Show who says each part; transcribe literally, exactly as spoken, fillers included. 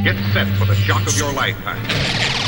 Speaker 1: Get set for the shock of your lifetime.